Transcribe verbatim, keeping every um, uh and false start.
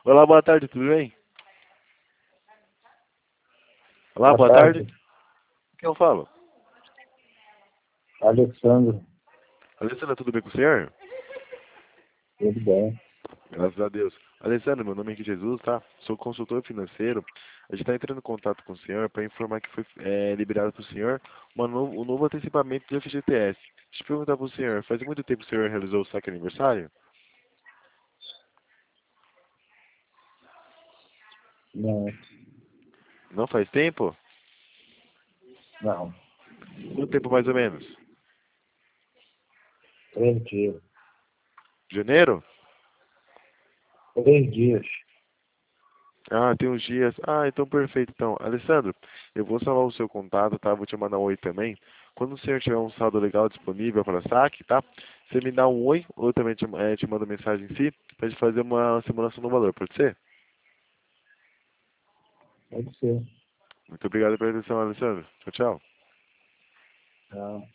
Olá, boa tarde, tudo bem? Olá, Boa boa tarde. tarde, Quem eu falo? Alexandre. Alessandra, tudo bem com o senhor? Tudo bem? Graças a Deus. Alessandra, meu nome é Henrique Jesus, tá? Sou consultor financeiro. A gente está entrando em contato com o senhor para informar que foi é, liberado para o senhor uma novo, um novo antecipamento do F G T S. Deixa eu perguntar para o senhor, faz muito tempo que o senhor realizou o saque aniversário? Não, Não faz tempo? não. Quanto tempo mais ou menos? Três dias. Janeiro? Três dias. Ah, tem uns dias. Ah, então perfeito. Então, Alessandro, eu vou salvar o seu contato, tá? Vou te mandar um oi também. Quando o senhor tiver um saldo legal disponível para saque, tá? Você me dá um oi, ou eu também te, eh, te mando mensagem em si, pra gente fazer uma simulação do valor, pode ser? Pode ser. Muito obrigado pela atenção, Alessandro. Tchau, tchau. Tá.